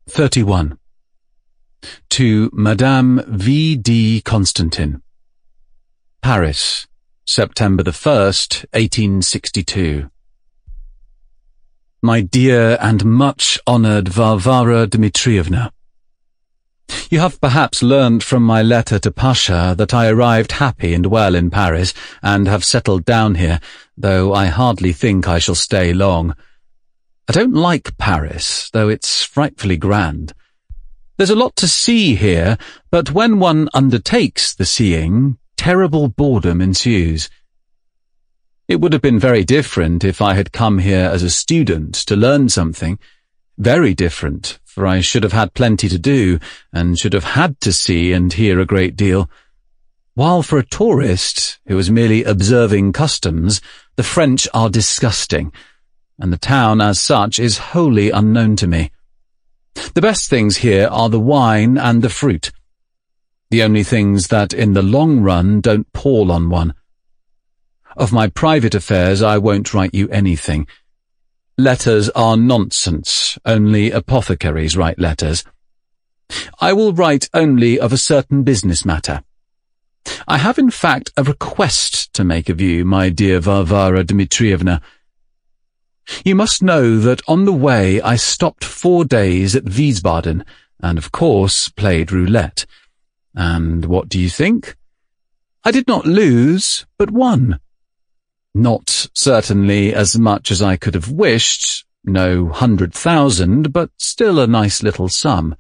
31. To Madame V. D. Constantin. Paris, September the 1st, 1862. My dear and much-honoured Varvara Dmitrievna, you have perhaps learnt from my letter to Pasha that I arrived happy and well in Paris and have settled down here, though I hardly think I shall stay long. I don't like Paris, though it's frightfully grand. There's a lot to see here, but when one undertakes the seeing, terrible boredom ensues. It would have been very different if I had come here as a student to learn something. Very different, for I should have had plenty to do, and should have had to see and hear a great deal. While for a tourist, who is merely observing customs, the French are disgusting, and the town as such is wholly unknown to me. The best things here are the wine and the fruit, the only things that in the long run don't pall on one. Of my private affairs I won't write you anything. Letters are nonsense, only apothecaries write letters. I will write only of a certain business matter. I have in fact a request to make of you, my dear Varvara Dmitrievna. You must know that on the way I stopped 4 days at Wiesbaden, and of course played roulette. And what do you think? I did not lose, but won. Not certainly as much as I could have wished, no 100,000, but still a nice little sum.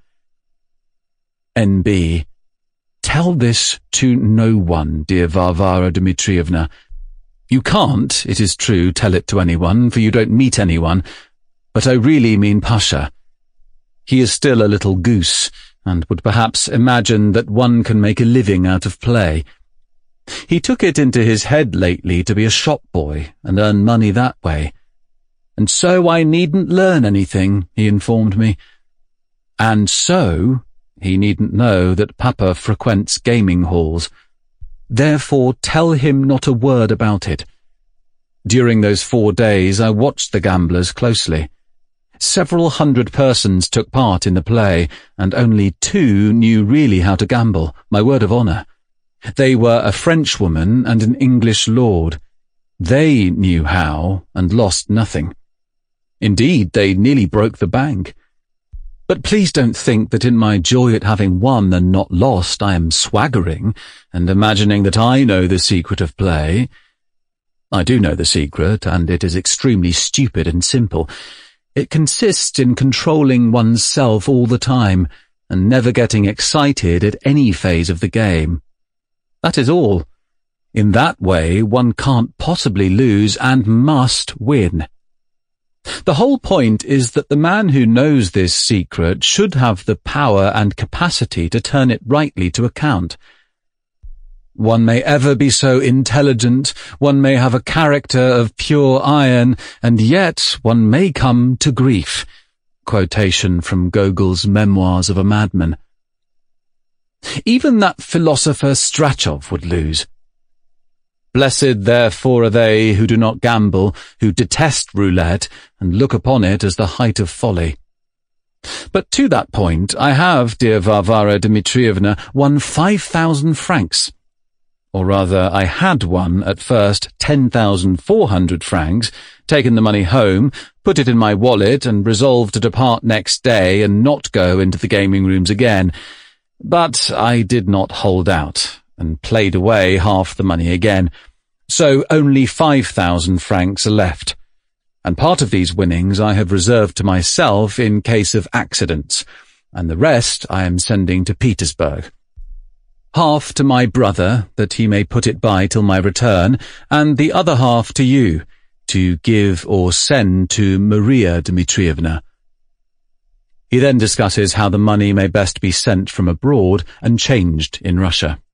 N.B. Tell this to no one, dear Varvara Dmitrievna. You can't, it is true, tell it to anyone, for you don't meet anyone, but I really mean Pasha. He is still a little goose, and would perhaps imagine that one can make a living out of play. He took it into his head lately to be a shop boy, and earn money that way. And so I needn't learn anything, he informed me. And so he needn't know that Papa frequents gaming halls. Therefore tell him not a word about it. During those 4 days I watched the gamblers closely. Several hundred persons took part in the play, and only 2 knew really how to gamble, my word of honour. They were a Frenchwoman and an English lord. They knew how, and lost nothing. Indeed, they nearly broke the bank. But please don't think that in my joy at having won and not lost I am swaggering, and imagining that I know the secret of play. I do know the secret, and it is extremely stupid and simple. It consists in controlling one's self all the time, and never getting excited at any phase of the game. That is all. In that way one can't possibly lose and must win. The whole point is that the man who knows this secret should have the power and capacity to turn it rightly to account. One may ever be so intelligent, one may have a character of pure iron, and yet one may come to grief. Quotation from Gogol's Memoirs of a Madman. Even that philosopher Strachov would lose. Blessed therefore are they who do not gamble, who detest roulette, and look upon it as the height of folly. But to that point I have, dear Varvara Dmitrievna, won 5,000 francs. Or rather, I had won at first 10,400 francs, taken the money home, put it in my wallet, and resolved to depart next day and not go into the gaming rooms again. But I did not hold out, and played away half the money again. So only 5,000 francs are left, and part of these winnings I have reserved to myself in case of accidents, and the rest I am sending to Petersburg. Half to my brother, that he may put it by till my return, and the other half to you, to give or send to Maria Dmitrievna. He then discusses how the money may best be sent from abroad and changed in Russia.